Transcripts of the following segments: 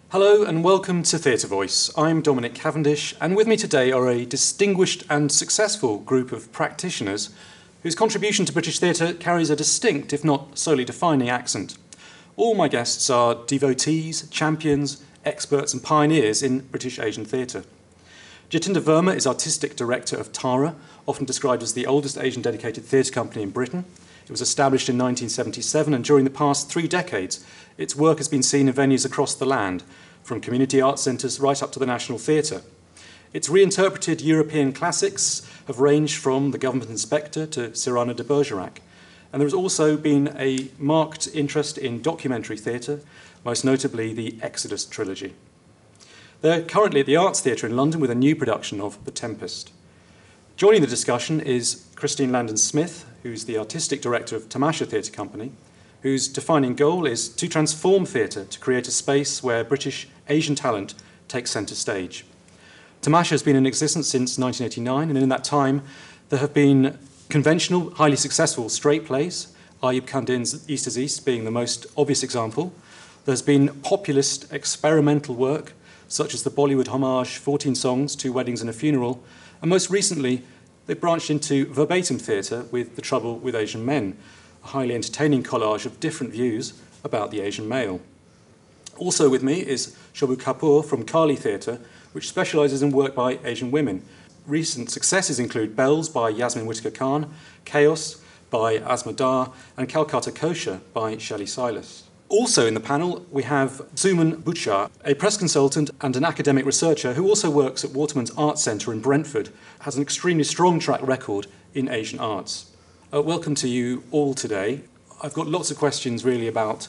Hello and welcome to Theatre Voice. I'm Dominic Cavendish, and with me today are a distinguished and successful group of practitioners whose contribution to British theatre carries a distinct, if not solely defining, accent. All my guests are devotees, champions, experts and pioneers in British Asian theatre. Jatinder Verma is Artistic Director of Tara, often described as the oldest Asian dedicated theatre company in Britain. It was established in 1977, and during the past 3 decades, its work has been seen in venues across the land, from community art centres right up to the National Theatre. Its reinterpreted European classics have ranged from The Government Inspector to Cyrano de Bergerac. And there has also been a marked interest in documentary theatre, most notably the Exodus trilogy. They're currently at the Arts Theatre in London with a new production of The Tempest. Joining the discussion is Christine Landon-Smith, who's the Artistic Director of Tamasha Theatre Company, whose defining goal is to transform theatre to create a space where British Asian talent takes centre stage. Tamasha has been in existence since 1989, and in that time there have been conventional, highly successful straight plays, Ayub Kandin's East is East being the most obvious example. There's been populist experimental work, such as the Bollywood homage 14 Songs, 2 Weddings and a Funeral, and most recently they've branched into verbatim theatre with The Trouble with Asian Men, a highly entertaining collage of different views about the Asian male. Also with me is Shobhu Kapoor from Kali Theatre, which specialises in work by Asian women. Recent successes include Bells by Yasmin Whitaker Khan, Chaos by Asma Dar, and Calcutta Kosher by Shelley Silas. Also in the panel, we have Suman Butchar, a press consultant and an academic researcher who also works at Waterman's Art Centre in Brentford, has an extremely strong track record in Asian arts. Welcome to you all today. I've got lots of questions really about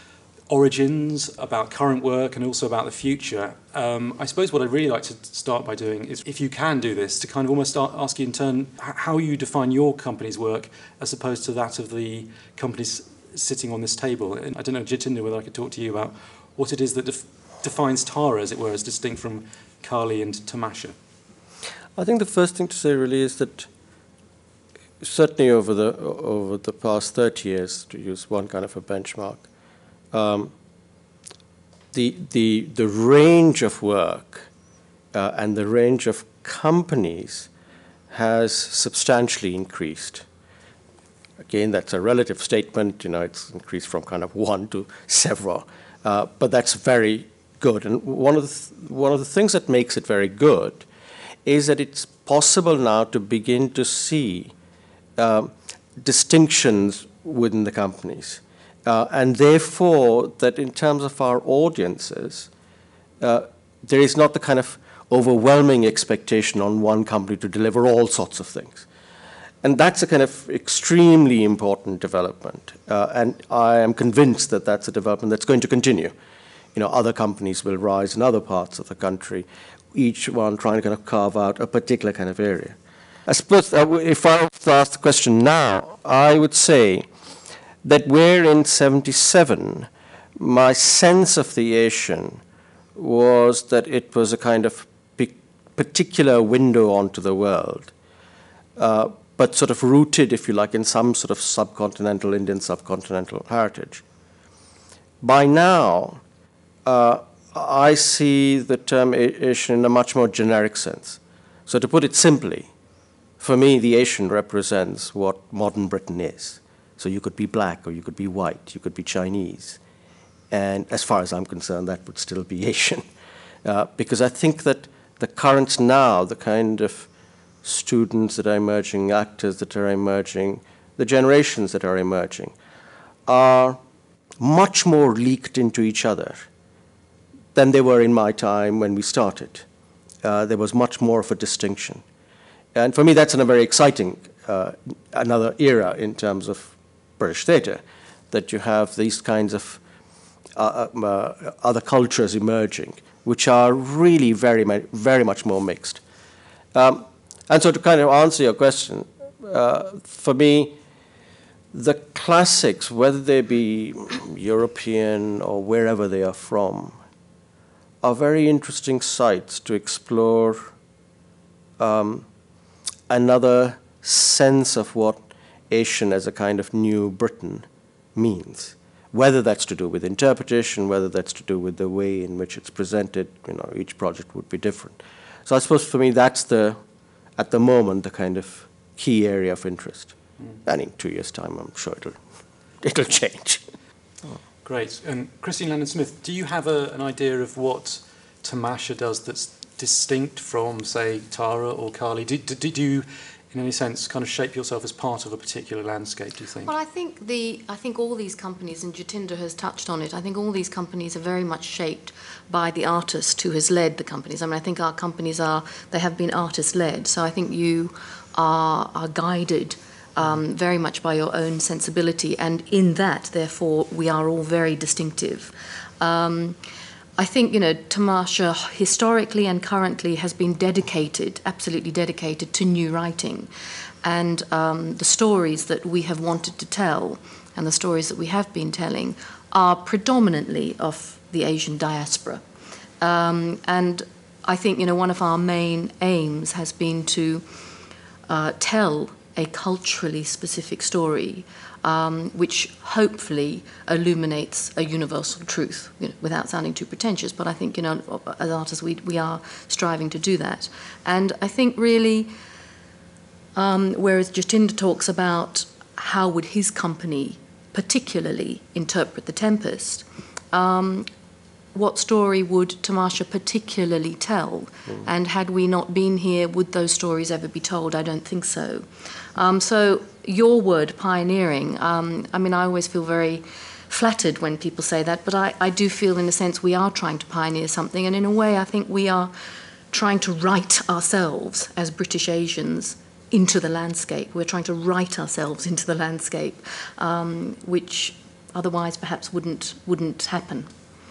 origins, about current work, and also about the future. I suppose what I'd really like to start by doing is, if you can do this, to kind of almost ask you in turn how you define your company's work as opposed to that of the companies sitting on this table. And I don't know, Jatinder, whether I could talk to you about what it is that defines Tara, as it were, as distinct from Kali and Tamasha. I think the first thing to say really is that certainly over the past 30 years, to use one kind of a benchmark, the range of work and the range of companies has substantially increased. Again, that's a relative statement. It's increased from kind of one to several, but that's very good. And one of the things that makes it very good is that it's possible now to begin to see distinctions within the companies, and therefore that in terms of our audiences, there is not the kind of overwhelming expectation on one company to deliver all sorts of things. And that's a kind of extremely important development. And I am convinced that that's a development that's going to continue. Other companies will rise in other parts of the country, each one trying to kind of carve out a particular kind of area. I suppose if I was to ask the question now, I would say that where in 77, my sense of the Asian was that it was a kind of particular window onto the world, but sort of rooted, if you like, in some sort of Indian subcontinental heritage. By now, I see the term Asian in a much more generic sense. So to put it simply, for me, the Asian represents what modern Britain is. So you could be black, or you could be white, you could be Chinese. And as far as I'm concerned, that would still be Asian. Because I think that the currents now, the kind of students that are emerging, actors that are emerging, the generations that are emerging, are much more leaked into each other than they were in my time when we started. There was much more of a distinction. And for me, that's a very exciting, another era in terms of British theatre, that you have these kinds of other cultures emerging, which are really very much more mixed. And so to kind of answer your question, for me, the classics, whether they be European or wherever they are from, are very interesting sites to explore another sense of what Asian as a kind of new Britain means. whether that's to do with interpretation, whether that's to do with the way in which it's presented. Each project would be different. So I suppose for me that's at the moment, the kind of key area of interest. And in 2 years' time, I'm sure it'll change. Great. And Christine Lennon-Smith, do you have an idea of what Tamasha does that's distinct from, say, Tara or Kali? Did you, in any sense, kind of shape yourself as part of a particular landscape, do you think? Well, I think all these companies, and Jatinder has touched on it, I think all these companies are very much shaped by the artist who has led the companies. I mean, I think our companies they have been artist-led, so I think you are guided very much by your own sensibility, and in that, therefore, we are all very distinctive. I think, Tamasha historically and currently has been absolutely dedicated to new writing. And the stories that we have wanted to tell and the stories that we have been telling are predominantly of the Asian diaspora. And I think, one of our main aims has been to tell a culturally specific story which hopefully illuminates a universal truth, without sounding too pretentious. But I think, as artists, we are striving to do that. And I think really, whereas Jatinder talks about how would his company particularly interpret The Tempest, what story would Tamasha particularly tell? And had we not been here, would those stories ever be told? I don't think so. So your word, pioneering, I mean, I always feel very flattered when people say that, but I do feel, in a sense, we are trying to pioneer something, and in a way, I think we are trying to write ourselves as British Asians into the landscape. We're trying to write ourselves into the landscape, which otherwise perhaps wouldn't happen.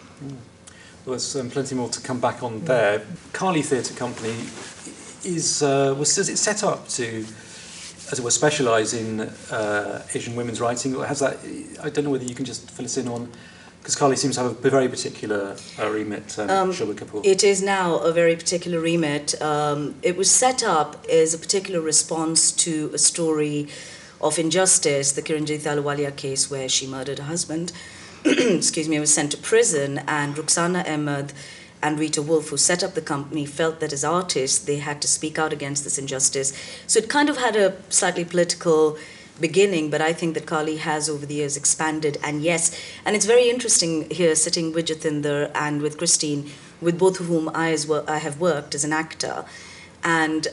Well, there's plenty more to come back on there. Kali Theatre Company was set up to, as it were, specialise in Asian women's writing? Or has that? I don't know whether you can just fill us in on, because Kali seems to have a very particular remit. Shobha Kapoor. It is now a very particular remit. It was set up as a particular response to a story of injustice, the Kiranjit Ahluwalia case, where she murdered her husband. Excuse me, was sent to prison, and Ruxana Ahmed and Rita Wolf, who set up the company, felt that as artists they had to speak out against this injustice. So it kind of had a slightly political beginning, but I think that Kali has over the years expanded, and yes, and it's very interesting here sitting with Jatinder and with Christine, with both of whom I have worked as an actor, and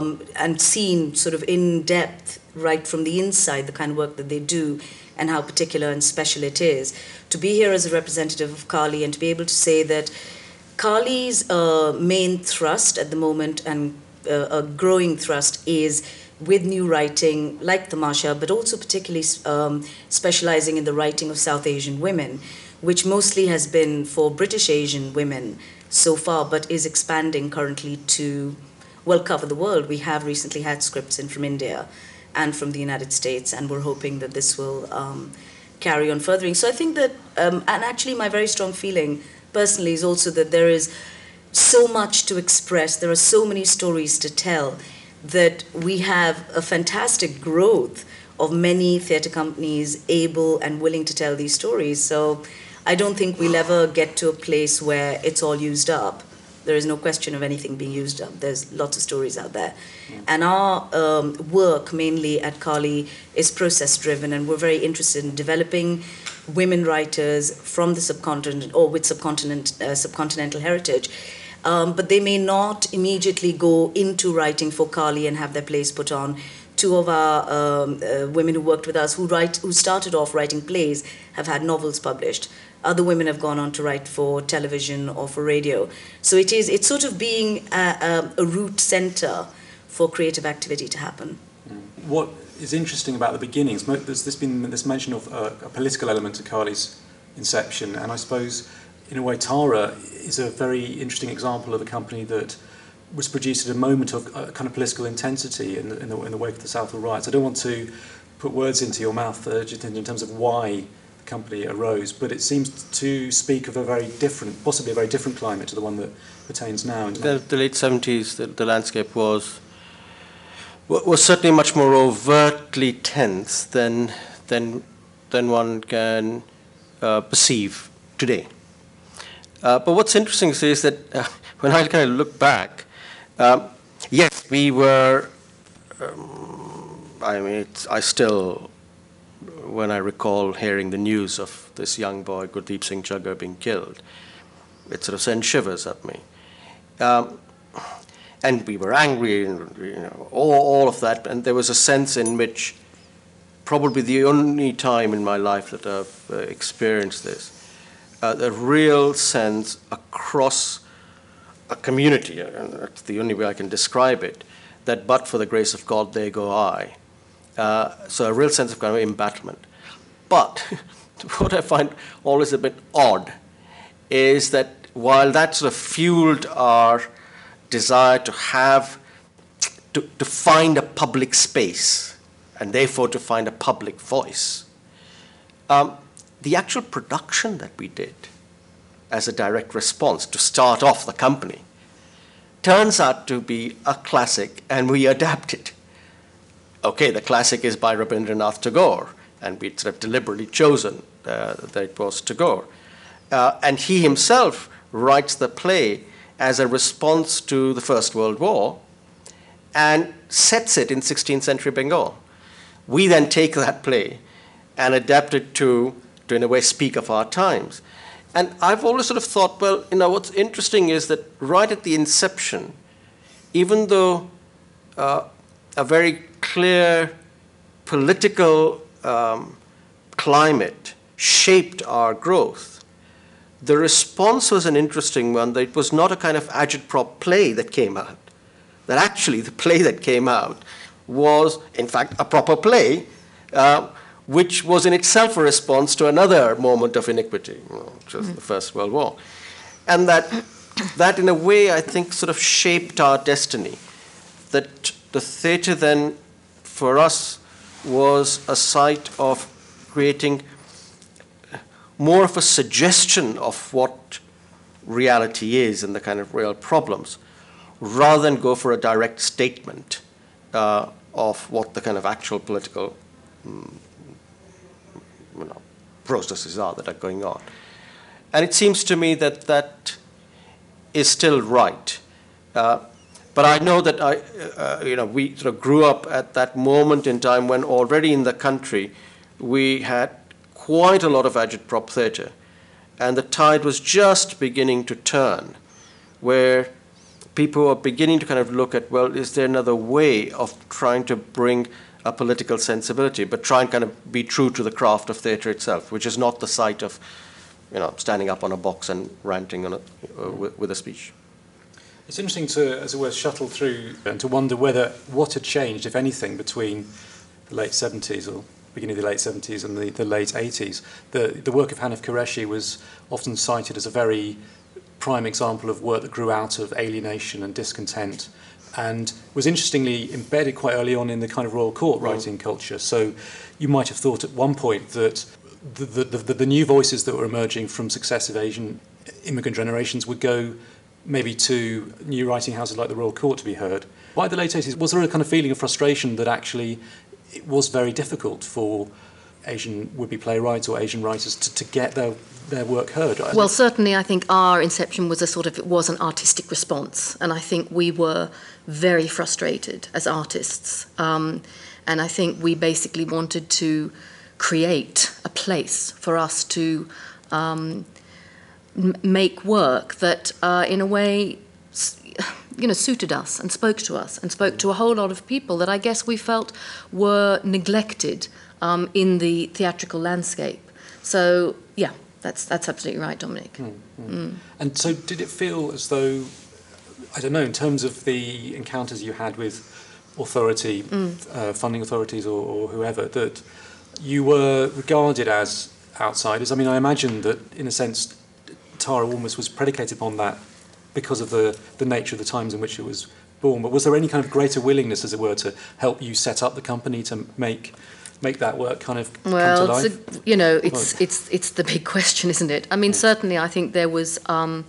seen sort of in depth, right from the inside, the kind of work that they do and how particular and special it is. To be here as a representative of Kali and to be able to say that Kali's main thrust at the moment, and a growing thrust, is with new writing like Tamasha, but also particularly specializing in the writing of South Asian women, which mostly has been for British Asian women so far, but is expanding currently to, well, cover the world. We have recently had scripts in from India and from the United States, and we're hoping that this will carry on furthering. So I think that, and actually my very strong feeling personally is also that there is so much to express, there are so many stories to tell, that we have a fantastic growth of many theatre companies able and willing to tell these stories. So I don't think we'll ever get to a place where it's all used up. There is no question of anything being used up. There's lots of stories out there. And our work mainly at Kali is process-driven, and we're very interested in developing women writers from the subcontinent or with subcontinental heritage. But they may not immediately go into writing for Kali and have their plays put on. Two of our women who worked with us, who started off writing plays, have had novels published. Other women have gone on to write for television or for radio. So it's sort of being a root center for creative activity to happen. What is interesting about the beginnings, there's been this mention of a political element to Kali's inception, and I suppose in a way Tara is a very interesting example of a company that was produced at a moment of kind of political intensity in the wake of the Southall riots. I don't want to put words into your mouth, Jatinder, in terms of why the company arose, but it seems to speak of a very different, possibly a very different climate to the one that pertains now. The late 70s, the landscape was certainly much more overtly tense than one can perceive today. But what's interesting is that when I kind of look back, yes, we were, I still, when I recall hearing the news of this young boy, Gurdeep Singh Chaggar, being killed, it sort of sent shivers at me. And we were angry, and all of that. And there was a sense in which, probably the only time in my life that I've experienced this, a real sense across a community, and that's the only way I can describe it, that but for the grace of God, there go I. So a real sense of kind of embattlement. But what I find always a bit odd is that while that sort of fueled our desire to have, to find a public space, and therefore to find a public voice, the actual production that we did as a direct response to start off the company turns out to be a classic, and we adapted. Okay, the classic is by Rabindranath Tagore, and we sort of deliberately chosen that it was Tagore. And he himself writes the play as a response to the First World War and sets it in 16th century Bengal. We then take that play and adapt it to in a way, speak of our times. And I've always sort of thought, well, what's interesting is that right at the inception, even though a very clear political climate shaped our growth, the response was an interesting one, that it was not a kind of agitprop play that came out. That actually the play that came out was, in fact, a proper play, which was in itself a response to another moment of iniquity, which was the First World War. And that in a way, I think, sort of shaped our destiny. That the theatre then, for us, was a site of creating more of a suggestion of what reality is and the kind of real problems, rather than go for a direct statement of what the kind of actual political processes are that are going on. And it seems to me that that is still right. But I know that we sort of grew up at that moment in time when already in the country we had quite a lot of agitprop theatre, and the tide was just beginning to turn, where people were beginning to kind of look at, well, is there another way of trying to bring a political sensibility, but try and kind of be true to the craft of theatre itself, which is not the site of, standing up on a box and ranting on with a speech. It's interesting to, as it were, shuttle through and to wonder what had changed, if anything, between the late 70s or beginning of the late 70s and the late 80s. The work of Hanif Qureshi was often cited as a very prime example of work that grew out of alienation and discontent, and was interestingly embedded quite early on in the kind of royal court writing culture. So you might have thought at one point that the new voices that were emerging from successive Asian immigrant generations would go maybe to new writing houses like the Royal Court to be heard. By the late 80s, was there a kind of feeling of frustration that actually it was very difficult for Asian would-be playwrights or Asian writers to get their work heard? Well, certainly I think our inception was it was an artistic response, and I think we were very frustrated as artists. And I think we basically wanted to create a place for us to make work that, in a way, suited us and spoke to us and spoke to a whole lot of people that I guess we felt were neglected in the theatrical landscape. So, yeah, that's absolutely right, Dominic. And so did it feel as though, I don't know, in terms of the encounters you had with authority, funding authorities or whoever, that you were regarded as outsiders? I mean, I imagine that, in a sense, Tara almost was predicated upon that because of the nature of the times in which it was born. But was there any kind of greater willingness, as it were, to help you set up the company to make that work kind of come to life? It's the big question, isn't it? I mean, certainly, I think there was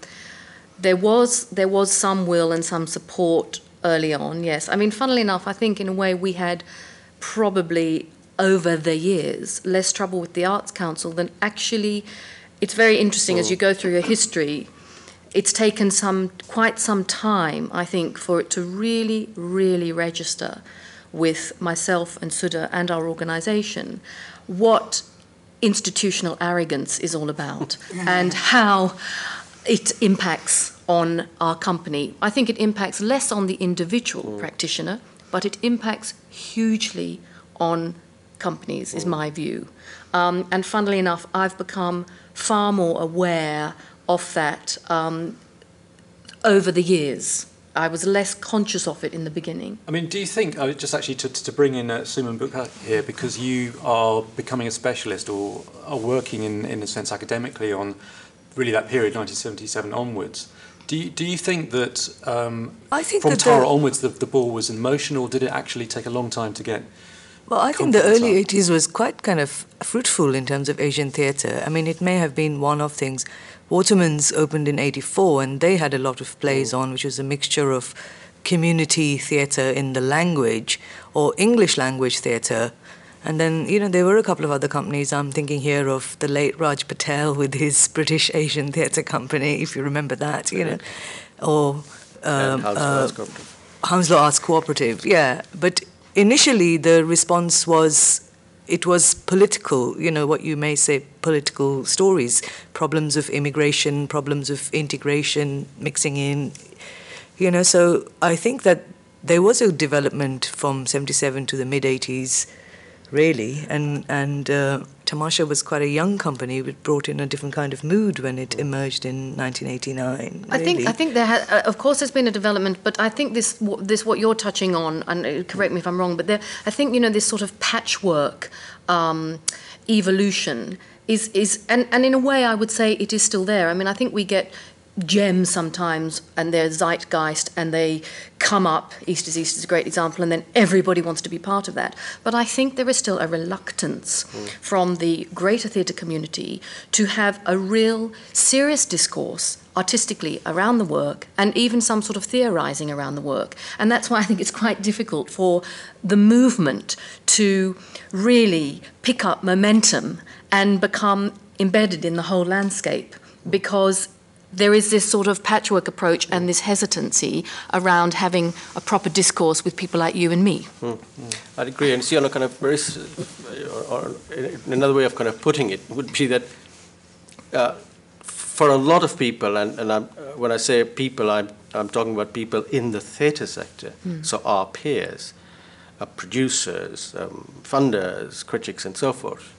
some will and some support early on. Yes, I mean, funnily enough, I think in a way we had probably over the years, less trouble with the Arts Council than actually. It's very interesting as you go through your history. It's taken quite some time, I think, for it to really, really register with myself and Sudha and our organisation what institutional arrogance is all about and how it impacts on our company. I think it impacts less on the individual practitioner, but it impacts hugely on companies, is my view. And funnily enough, I've become far more aware of that over the years. I was less conscious of it in the beginning. I mean, do you think, just actually to bring in Suman Bukha here, because you are becoming a specialist or are working in a sense academically on really that period, 1977 onwards, do you think that I think from that Tara onwards the ball was in motion, or did it actually take a long time to get? Well, I think the early 80s was quite kind of fruitful in terms of Asian theatre. I mean, it may have been one of things. Waterman's opened in 84, and they had a lot of plays on, which was a mixture of community theatre in the language or English language theatre. And then, there were a couple of other companies. I'm thinking here of the late Raj Patel with his British Asian Theatre Company, if you remember that, or Hounslow Arts Cooperative, yeah. But initially, the response was, it was political, what you may say, political stories, problems of immigration, problems of integration, mixing in, So I think that there was a development from 77 to the mid-80s, really, and Tamasha was quite a young company. It brought in a different kind of mood when it emerged in 1989. I think there has, of course, there's been a development, but I think this what you're touching on, and correct me if I'm wrong, but I think this sort of patchwork evolution is and in a way I would say it is still there. I mean, I think we get gems sometimes, and they're zeitgeist, and they come up. East is a great example, and then everybody wants to be part of that. But I think there is still a reluctance from the greater theatre community to have a real serious discourse artistically around the work, and even some sort of theorising around the work. And that's why I think it's quite difficult for the movement to really pick up momentum and become embedded in the whole landscape, because there is this sort of patchwork approach and this hesitancy around having a proper discourse with people like you and me. I'd agree. And see, on a kind of very, or another way of kind of putting it would be that for a lot of people, and when I say people, I'm talking about people in the theatre sector, so our peers, producers, funders, critics, and so forth.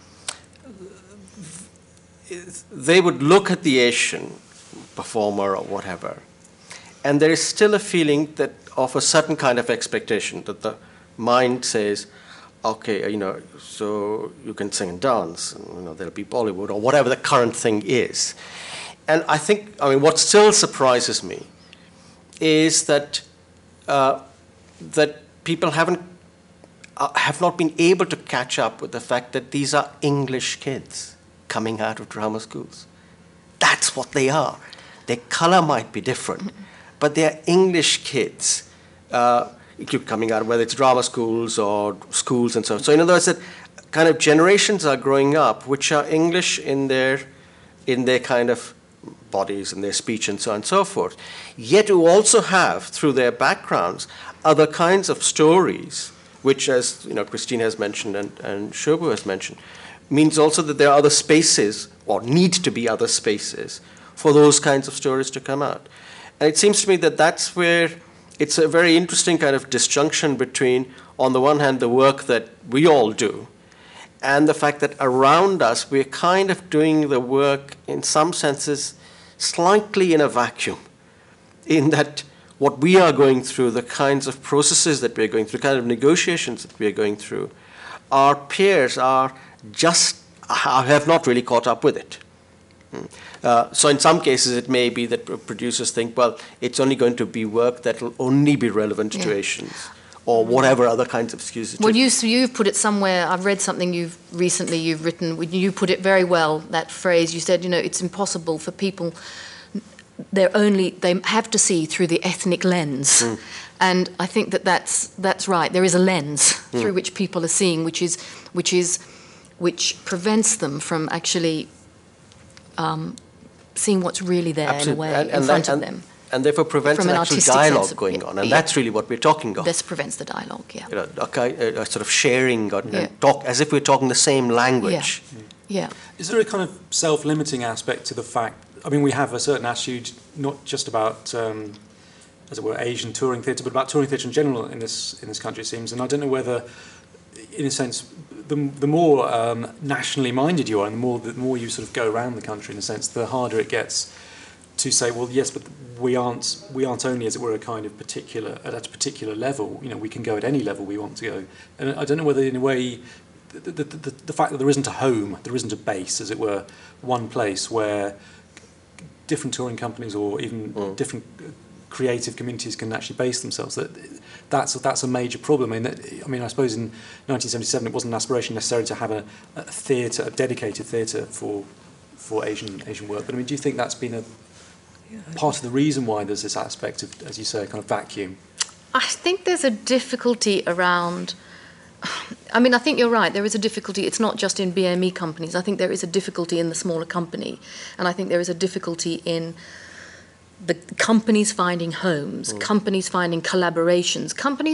They would look at the Asian performer or whatever, and there is still a feeling that of a certain kind of expectation that the mind says, okay, so you can sing and dance, and, there'll be Bollywood or whatever the current thing is. And I think, what still surprises me is that that people have not been able to catch up with the fact that these are English kids coming out of drama schools. That's what they are. Their color might be different, but they're English kids coming out, whether it's drama schools or schools and so on. So in other words, that kind of generations are growing up which are English in their kind of bodies and their speech and so on and so forth, yet who also have, through their backgrounds, other kinds of stories, which, as Christine has mentioned and Shobhu has mentioned, means also that there are other spaces, or need to be other spaces, for those kinds of stories to come out. And it seems to me that that's where it's a very interesting kind of disjunction between, on the one hand, the work that we all do, and the fact that around us we're kind of doing the work, in some senses, slightly in a vacuum, in that what we are going through, the kinds of processes that we're going through, the kind of negotiations that we're going through, our peers are have not really caught up with it. So in some cases it may be that producers think, well, it's only going to be work that will only be relevant to Asians, or whatever other kinds of excuses. Well, you've put it somewhere, I've read something you've written, you put it very well, that phrase, you said, it's impossible for people, they have to see through the ethnic lens. And I think that that's right. There is a lens through which people are seeing, which prevents them from actually seeing what's really there in a way in front of them. And therefore prevents an actual dialogue going on. And that's really what we're talking of. This prevents the dialogue, yeah. You know, a sort of sharing and talk as if we're talking the same language. Yeah. Is there a kind of self-limiting aspect to the fact, I mean, we have a certain attitude, not just about, as it were, Asian touring theatre, but about touring theatre in general in this country, it seems. And I don't know whether, in a sense, the more nationally minded you are, and the more you sort of go around the country, in a sense, the harder it gets to say, well, yes, but we aren't only, as it were, a kind of at a particular level. You know, we can go at any level we want to go. And I don't know whether, in a way, the fact that there isn't a home, there isn't a base, as it were, one place where different touring companies or even different creative communities can actually base themselves. That's a major problem. I mean, I suppose in 1977 it wasn't an aspiration necessarily to have a theatre, a dedicated theatre for Asian work. But I mean, do you think that's been a part of the reason why there's this aspect of, as you say, a kind of vacuum? I think there's a difficulty around. I mean, I think you're right. There is a difficulty. It's not just in BME companies. I think there is a difficulty in the smaller company, and I think there is a difficulty in the companies finding homes, companies finding collaborations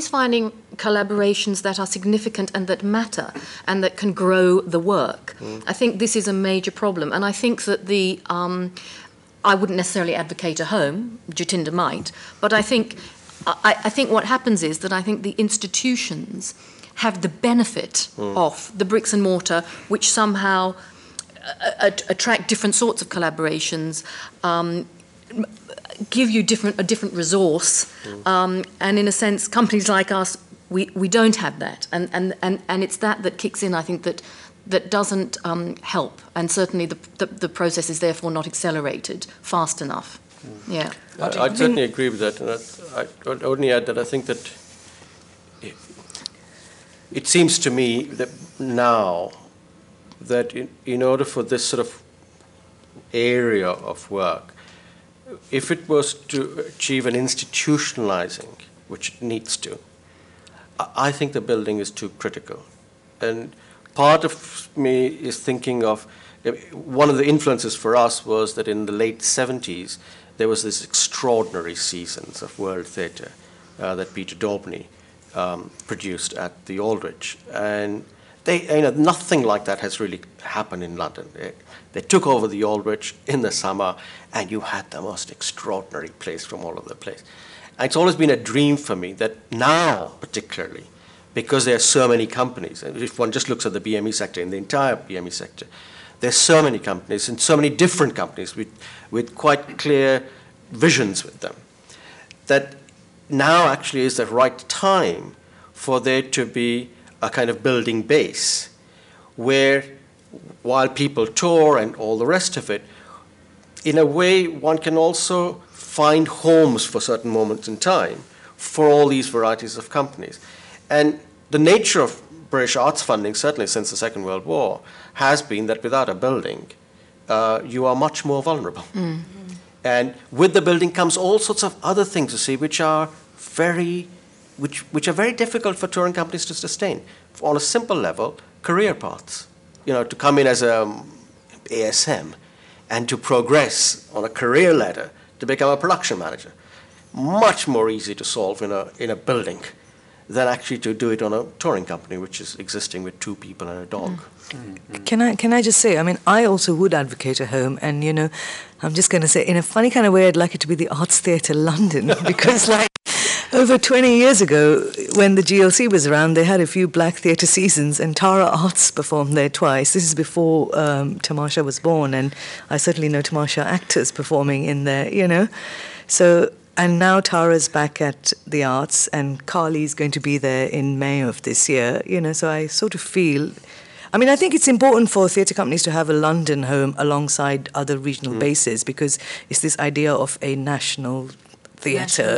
that are significant and that matter and that can grow the work. I think this is a major problem, and I think that I wouldn't necessarily advocate a home. Jatinder might, but I think what happens is that I think the institutions have the benefit of the bricks and mortar, which somehow attract different sorts of collaborations, give you a different resource, and in a sense, companies like us, we don't have that, and it's that kicks in. I think that doesn't help, and certainly the process is therefore not accelerated fast enough. Yeah, I'd certainly agree with that, and I'd only add that I think that it seems to me that now that in order for this sort of area of work, if it was to achieve an institutionalizing, which it needs to, I think the building is too critical. And part of me is thinking of, one of the influences for us was that in the late 70s, there was this extraordinary seasons of world theatre that Peter Daubney produced at the Aldwych. And nothing like that has really happened in London. They took over the Aldwych in the summer, and you had the most extraordinary plays from all over the place. And it's always been a dream for me that now, particularly, because there are so many companies, and if one just looks at the BME sector, in the entire BME sector, there's so many companies and so many different companies with quite clear visions with them, that now actually is the right time for there to be a kind of building base where, while people tour and all the rest of it, in a way one can also find homes for certain moments in time for all these varieties of companies. And the nature of British arts funding, certainly since the Second World War, has been that without a building, you are much more vulnerable. And with the building comes all sorts of other things, you see, which are very difficult for touring companies to sustain. On a simple level, career paths. To come in as a ASM and to progress on a career ladder to become a production manager. Much more easy to solve in a building than actually to do it on a touring company, which is existing with 2 people and a dog. Can I just say, I mean, I also would advocate a home, and I'm just going to say, in a funny kind of way, I'd like it to be the Arts Theatre London, because over 20 years ago, when the GLC was around, they had a few black theatre seasons, and Tara Arts performed there twice. This is before Tamasha was born, and I certainly know Tamasha actors performing in there, So, and now Tara's back at the Arts, and Carly's going to be there in May of this year, so I sort of feel... I mean, I think it's important for theatre companies to have a London home alongside other regional bases, because it's this idea of a national theatre,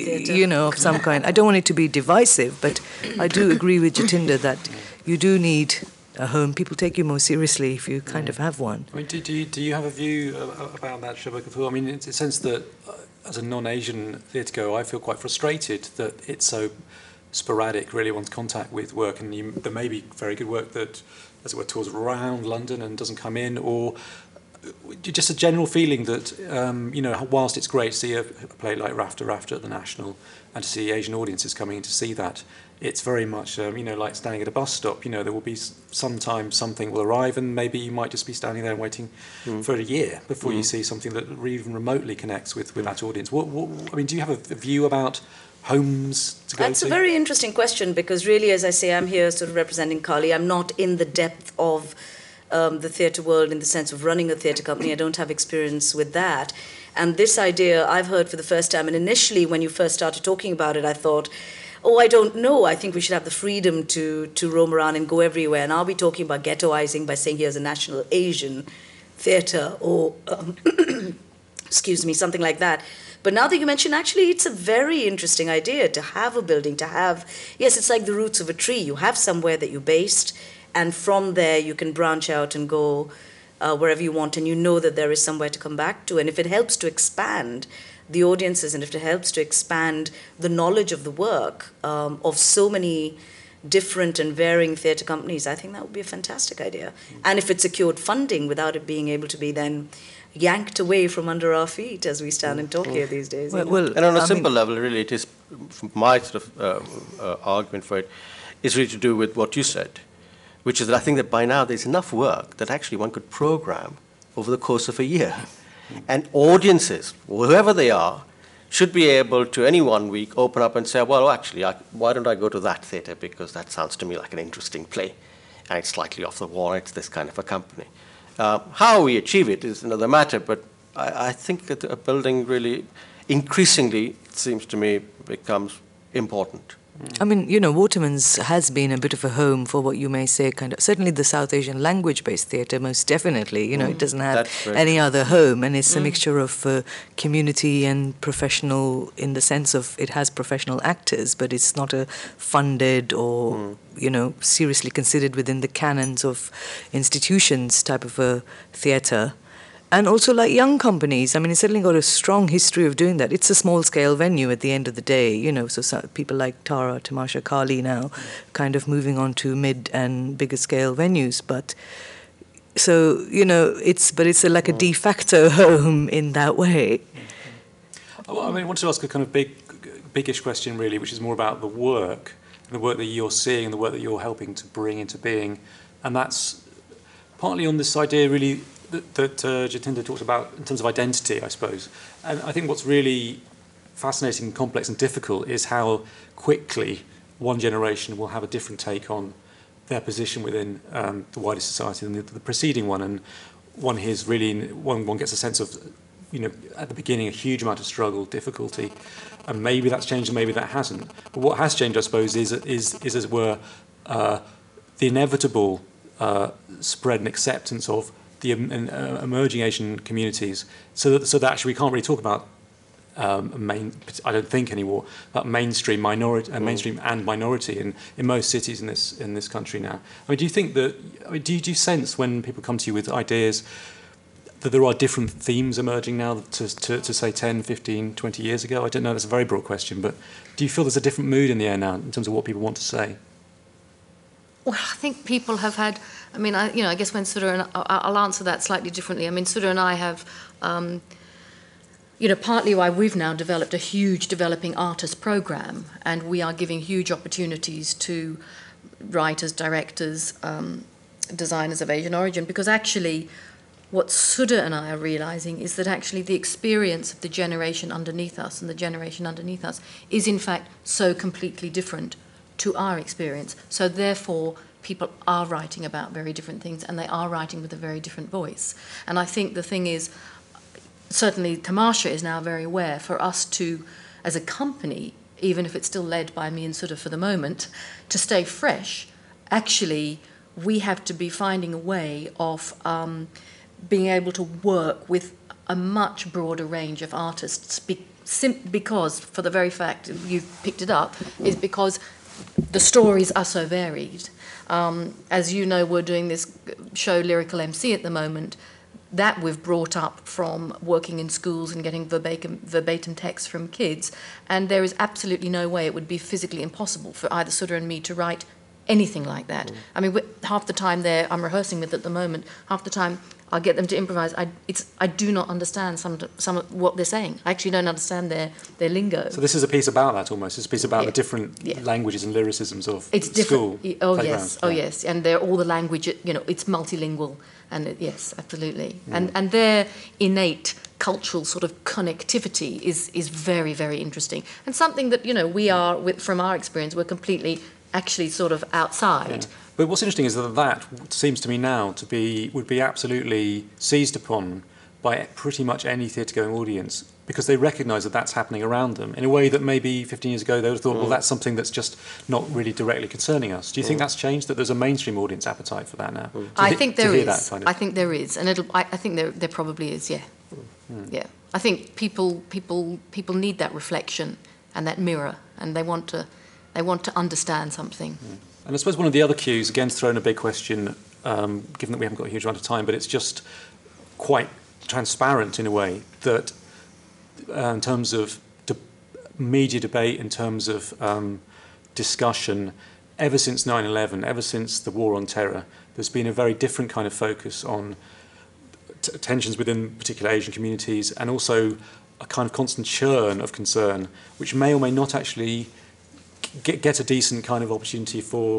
of some kind. I don't want it to be divisive, but I do agree with Jatinder that you do need a home. People take you more seriously if you kind of have one. I mean, do you have a view about that, Shobha Kapoor? I mean, in the sense that as a non-Asian theatregoer, I feel quite frustrated that it's so sporadic, really, one's contact with work, and there may be very good work that, as it were, tours around London and doesn't come in, or just a general feeling that, whilst it's great to see a play like Rafter at the National and to see Asian audiences coming in to see that, it's very much, like standing at a bus stop. There will be sometimes something will arrive, and maybe you might just be standing there and waiting for a year before you see something that even remotely connects with that audience. Do you have a view about homes to go to? That's a very interesting question, because really, as I say, I'm here sort of representing Kali. I'm not in the depth of the theatre world in the sense of running a theatre company. I don't have experience with that. And this idea I've heard for the first time. And initially, when you first started talking about it, I thought, oh, I don't know. I think we should have the freedom to roam around and go everywhere. And I'll be talking about ghettoizing by saying here's a national Asian theatre or, excuse me, something like that. But now that you mention, actually, it's a very interesting idea to have a building, yes, it's like the roots of a tree. You have somewhere that you're based, and from there you can branch out and go wherever you want, and you know that there is somewhere to come back to. And if it helps to expand the audiences, and if it helps to expand the knowledge of the work of so many different and varying theatre companies, I think that would be a fantastic idea. And if it secured funding without it being able to be then yanked away from under our feet as we stand and talk here these days. And on a simple level, really, it is, my sort of argument for it, is really to do with what you said, which is that I think that by now there's enough work that actually one could program over the course of a year. And audiences, whoever they are, should be able to, any 1 week, open up and say, well, actually, why don't I go to that theatre, because that sounds to me like an interesting play, and it's slightly off the wall, it's this kind of a company. How we achieve it is another matter, but I think that a building really increasingly, it seems to me, becomes important. I mean, Waterman's has been a bit of a home for what you may say certainly the South Asian language-based theatre, most definitely. It doesn't have any other home, and it's a mixture of community and professional, in the sense of it has professional actors, but it's not a funded or, seriously considered within the canons of institutions type of a theatre. And also like young companies, it's certainly got a strong history of doing that. It's a small-scale venue at the end of the day, so people like Tara, Tamasha, Kali now kind of moving on to mid and bigger-scale venues. But, so, it's like a de facto home in that way. Well, I want to ask a kind of biggish question, really, which is more about the work that you're seeing and the work that you're helping to bring into being. And that's partly on this idea, really, that Jatinder talked about in terms of identity, I suppose. And I think what's really fascinating, complex and difficult is how quickly one generation will have a different take on their position within the wider society than the preceding one. And one hears really, one gets a sense of, at the beginning, a huge amount of struggle, difficulty, and maybe that's changed and maybe that hasn't. But what has changed, I suppose, is as it were, the inevitable spread and acceptance of the emerging Asian communities, so that actually we can't really talk about I don't think anymore, about mainstream and minority in most cities in this country now. Do you think that? Do you sense when people come to you with ideas that there are different themes emerging now to say 10, 15, 20 years ago? I don't know. That's a very broad question, but do you feel there's a different mood in the air now in terms of what people want to say? Well, I think people have had. I guess when Sudha and I'll answer that slightly differently. Sudha and I have, partly why we've now developed a huge developing artist program, and we are giving huge opportunities to writers, directors, designers of Asian origin, because actually what Sudha and I are realizing is that actually the experience of the generation underneath us and the generation underneath us is in fact so completely different to our experience. So therefore, people are writing about very different things, and they are writing with a very different voice. And I think the thing is, certainly Tamasha is now very aware, for us to, as a company, even if it's still led by me and Sudha for the moment, to stay fresh, actually we have to be finding a way of being able to work with a much broader range of artists, because, for the very fact you've picked it up, is because the stories are so varied. As you know, we're doing this show Lyrical MC at the moment. that we've brought up from working in schools and getting verbatim text from kids, and there is absolutely no way it would be physically impossible for either Sudha and me to write anything like that. I mean, half the time I'm rehearsing with at the moment, half the time I'll get them to improvise. I do not understand some of what they're saying. I actually don't understand their lingo. So this is a piece about that almost. It's a piece about the different languages and lyricisms of school playgrounds. Oh yes, and they're all the language. It's multilingual, and yes, absolutely. And their innate cultural sort of connectivity is very, very interesting, and something that we are, from our experience, we're completely actually sort of outside. Yeah. But what's interesting is that seems to me now would be absolutely seized upon by pretty much any theatre-going audience, because they recognise that that's happening around them in a way that maybe 15 years ago they would have thought, well, that's something that's just not really directly concerning us. Do you think that's changed, that there's a mainstream audience appetite for that now? I think there is. I think there is, and I think there probably is. Yeah, yeah. I think people need that reflection and that mirror, and they want to understand something. And I suppose one of the other cues, again, thrown a big question, given that we haven't got a huge amount of time, but it's just quite transparent in a way that in terms of media debate, in terms of discussion, ever since 9/11, ever since the War on Terror, there's been a very different kind of focus on tensions within particular Asian communities, and also a kind of constant churn of concern, which may or may not actually get a decent kind of opportunity for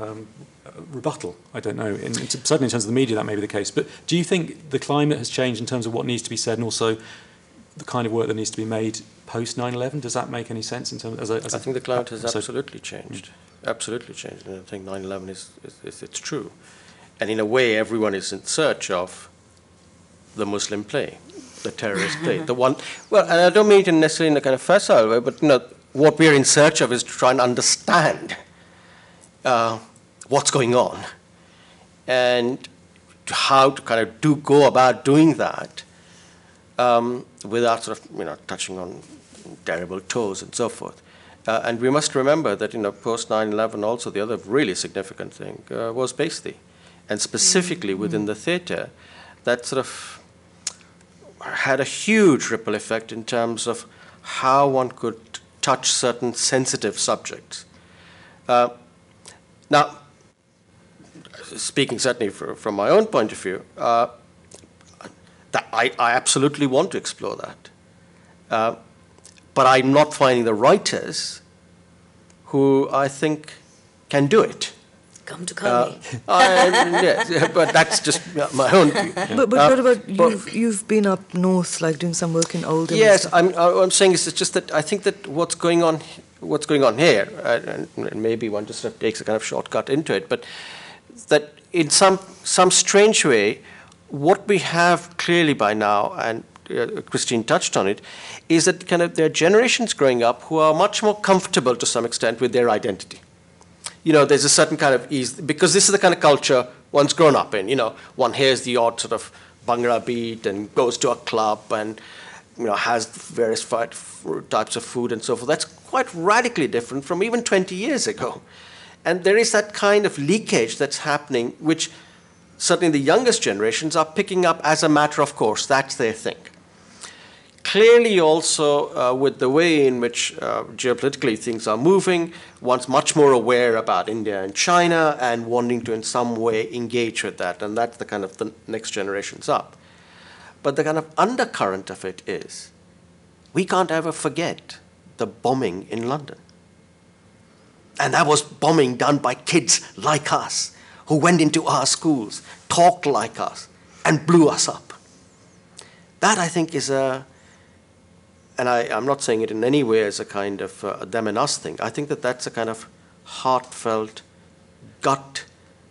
rebuttal. I don't know. Certainly in terms of the media, that may be the case. But do you think the climate has changed in terms of what needs to be said, and also the kind of work that needs to be made post 9/11? Does that make any sense in terms? I think the climate has absolutely changed. Absolutely changed. And I think 9/11 it's true, and in a way, everyone is in search of the Muslim play, the terrorist play, the one. Well, and I don't mean it necessarily in a kind of facile way, but what we're in search of is to try and understand what's going on, and how to kind of go about doing that without sort of touching on terrible toes and so forth. And we must remember that post 9/11 also the other really significant thing was Paisley, and specifically within the theatre, that sort of had a huge ripple effect in terms of how one could touch certain sensitive subjects. Now, speaking certainly from my own point of view, that I absolutely want to explore that. But I'm not finding the writers who I think can do it. Come to Kali. Yes, but that's just my own view. But what about you've been up north, like doing some work in Oldham? Yes, I'm saying is it's just that I think that what's going on here, and maybe one just sort of takes a kind of shortcut into it, but that in some strange way, what we have clearly by now, and Christine touched on it, is that kind of there are generations growing up who are much more comfortable to some extent with their identity. There's a certain kind of ease, because this is the kind of culture one's grown up in. One hears the odd sort of Bhangra beat and goes to a club and, has various types of food and so forth. That's quite radically different from even 20 years ago. And there is that kind of leakage that's happening, which certainly the youngest generations are picking up as a matter of course. That's their thing. Clearly also with the way in which geopolitically things are moving, one's much more aware about India and China and wanting to in some way engage with that, and that's the kind of the next generations up. But the kind of undercurrent of it is, we can't ever forget the bombing in London. And that was bombing done by kids like us, who went into our schools, talked like us, and blew us up. That, I think, is and I'm not saying it in any way as a kind of them and us thing. I think that that's a kind of heartfelt, gut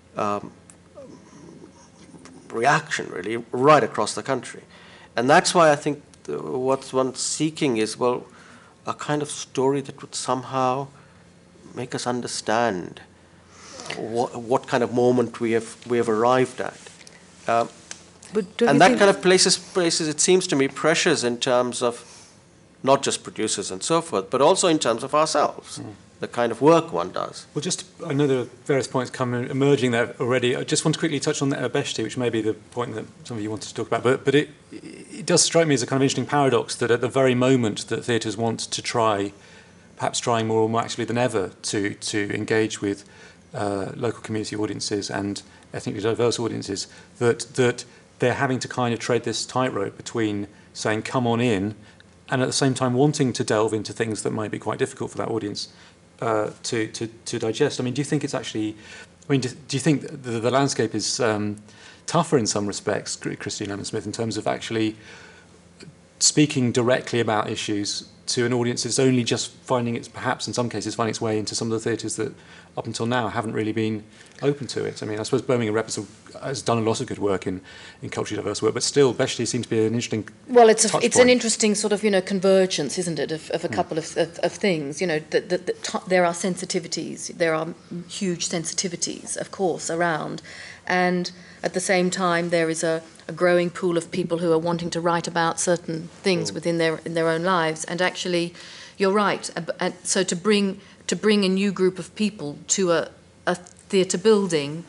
reaction, really, right across the country. And that's why I think what one's seeking is, well, a kind of story that would somehow make us understand what kind of moment we have arrived at. And that kind of places, it seems to me, pressures in terms of not just producers and so forth, but also in terms of ourselves, the kind of work one does. Well, I know there are various points emerging there already. I just want to quickly touch on the Beheshti, which may be the point that some of you wanted to talk about. But it does strike me as a kind of interesting paradox that at the very moment that theatres want to try, perhaps trying more actually than ever, to engage with local community audiences and ethnically diverse audiences, that they're having to kind of tread this tightrope between saying, come on in, and at the same time wanting to delve into things that might be quite difficult for that audience to digest. I mean, do you think it's actually... I mean, do you think the landscape is tougher in some respects, Christine Lemon-Smith, in terms of actually speaking directly about issues to an audience that's only just finding its, perhaps in some cases, finding its way into some of the theatres that up until now haven't really been open to it? I mean, I suppose Birmingham Rep has done a lot of good work in culturally diverse work, but still, Beheshti seems to be an interesting it's an interesting sort of, convergence, isn't it, of a couple of things. There are sensitivities, there are huge sensitivities, of course, around, and at the same time there is a growing pool of people who are wanting to write about certain things within their own lives. And actually, you're right. And so to bring a new group of people to a theatre building,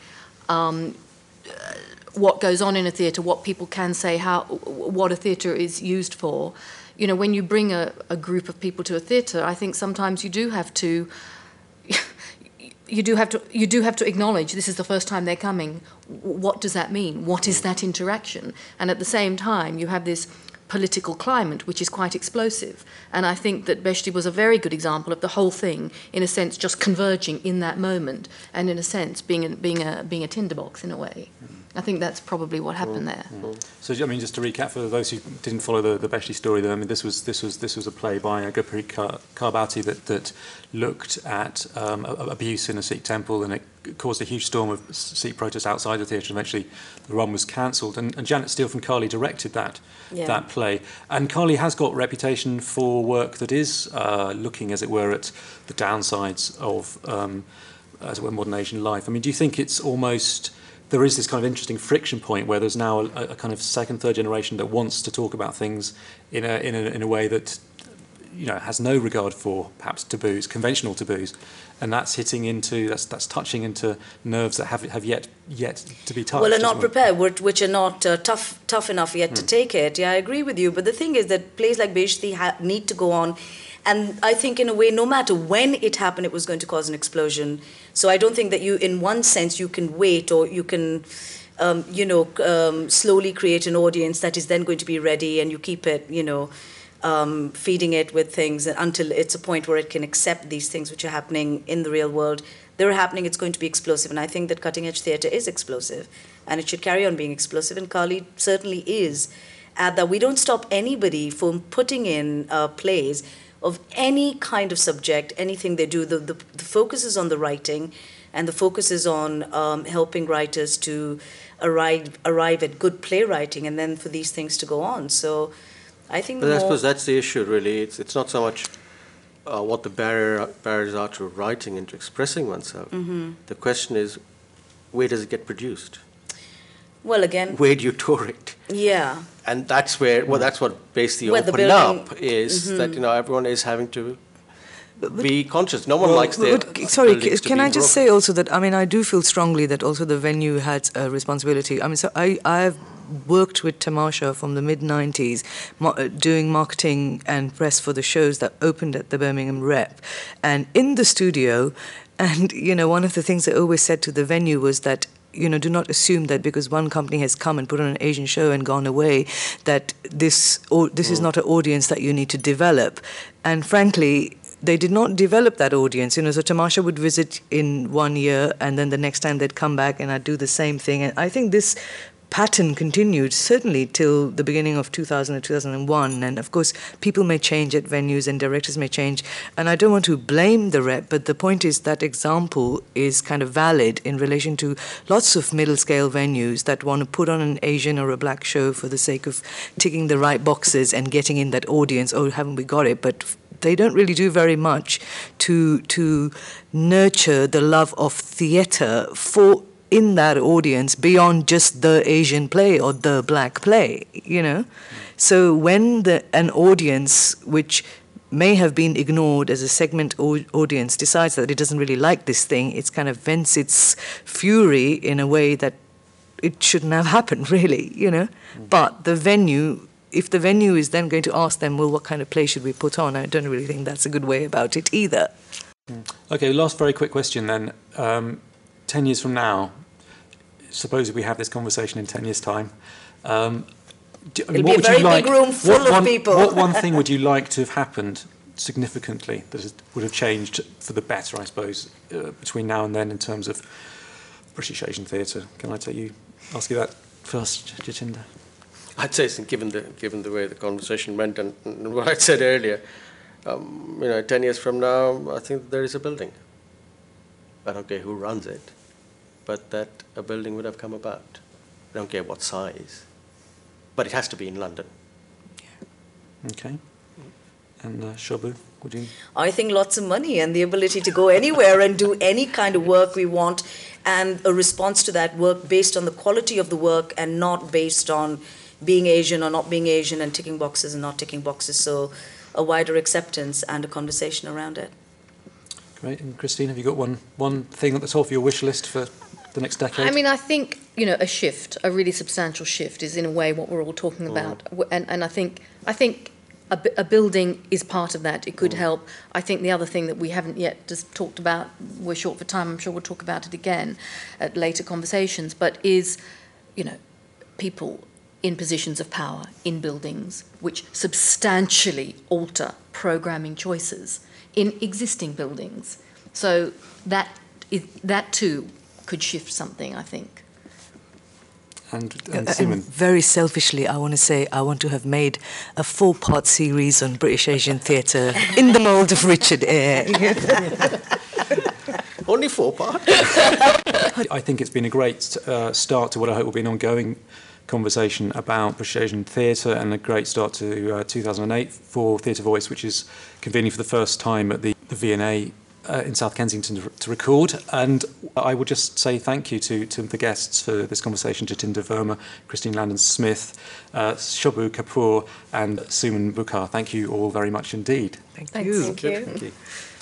what goes on in a theatre, what people can say, what a theatre is used for. When you bring a group of people to a theatre, I think sometimes you do have to acknowledge this is the first time they're coming. What does that mean? What is that interaction? And at the same time, you have this political climate which is quite explosive. And I think that Beheshti was a very good example of the whole thing, in a sense, just converging in that moment, and in a sense being a tinderbox in a way. I think that's probably what happened there. So, I mean, just to recap for those who didn't follow the Beheshti story, then, I mean, this was a play by Gurpreet Karbati that looked at abuse in a Sikh temple, and it caused a huge storm of Sikh protests outside the theatre. Eventually, the run was cancelled, and Janet Steele from Kali directed that play. And Kali has got reputation for work that is looking, as it were, at the downsides of, as it were, modern Asian life. I mean, do you think it's almost... There is this kind of interesting friction point where there's now a kind of second, third generation that wants to talk about things in a way that has no regard for perhaps taboos, conventional taboos, and that's touching into nerves that have yet to be touched. Well, are not prepared, which are not tough enough yet to take it. Yeah, I agree with you. But the thing is that plays like Beheshti need to go on. And I think, in a way, no matter when it happened, it was going to cause an explosion. So I don't think that in one sense, you can wait, or you can, slowly create an audience that is then going to be ready, and you keep it, feeding it with things until it's a point where it can accept these things which are happening in the real world. They're happening, it's going to be explosive. And I think that cutting-edge theatre is explosive, and it should carry on being explosive. And Kali certainly is. That we don't stop anybody from putting in plays of any kind of subject, anything they do. The focus is on the writing, and the focus is on helping writers to arrive at good playwriting, and then for these things to go on. So I think I suppose that's the issue, really. It's not so much what the barriers are to writing and to expressing oneself. Mm-hmm. The question is, where does it get produced? Well, again... Where do you tour it? Yeah. And that's that's what basically opened up, is that, everyone is having to be conscious. No one likes their buildings to can be I just broken. say also that, I do feel strongly that also the venue had a responsibility. So I've worked with Tamasha from the mid-90s, doing marketing and press for the shows that opened at the Birmingham Rep. And in the studio, and, one of the things I always said to the venue was that, do not assume that because one company has come and put on an Asian show and gone away, that this is not an audience that you need to develop. And frankly, they did not develop that audience. So Tamasha would visit in 1 year, and then the next time they'd come back and I'd do the same thing. And I think this pattern continued certainly till the beginning of 2000 or 2001. And of course, people may change at venues and directors may change. And I don't want to blame the Rep, but the point is that example is kind of valid in relation to lots of middle-scale venues that want to put on an Asian or a black show for the sake of ticking the right boxes and getting in that audience. Oh, haven't we got it? But they don't really do very much to nurture the love of theatre in that audience beyond just the Asian play or the black play, you know. So when an audience which may have been ignored as a segment audience decides that it doesn't really like this thing, it kind of vents its fury in a way that it shouldn't have happened, really, you know. But the venue, if the venue is then going to ask them, well, what kind of play should we put on? I don't really think that's a good way about it either. Okay, last very quick question then. 10 years from now, suppose we have this conversation in 10 years' time. It'll be a very big room full of people. What one thing would you like to have happened significantly that would have changed for the better, I suppose, between now and then in terms of British Asian theatre? Can I ask you that first, Jatinder? I'd say, given the way the conversation went and what I said earlier, 10 years from now, I think there is a building. I don't care who runs it, but that a building would have come about. I don't care what size, but it has to be in London. Okay. And Shobu, would you? I think lots of money and the ability to go anywhere and do any kind of work we want, and a response to that work based on the quality of the work and not based on being Asian or not being Asian and ticking boxes and not ticking boxes. So a wider acceptance and a conversation around it. Great. And Christine, have you got one thing at the top of your wish list for the next decade? I mean, I think, a shift, a really substantial shift is in a way what we're all talking about. And I think a building is part of that. It could help. I think the other thing that we haven't yet just talked about, we're short for time, I'm sure we'll talk about it again at later conversations, but is, people in positions of power in buildings which substantially alter programming choices in existing buildings. So that too could shift something, I think. And Simon? Very selfishly, I want to say I want to have made a 4-part series on British Asian theatre in the mould of Richard Eyre. Only 4 parts? I think it's been a great start to what I hope will be an ongoing conversation about British Asian theatre, and a great start to 2008 for Theatre Voice, which is convening for the first time at the V&A in South Kensington to record. And I would just say thank you to the guests for this conversation: Jatinder Verma, Christine Landon-Smith, Shobu Kapoor and Suman Bukkar. Thank you all very much indeed. Thank you. Thank you. Thank you.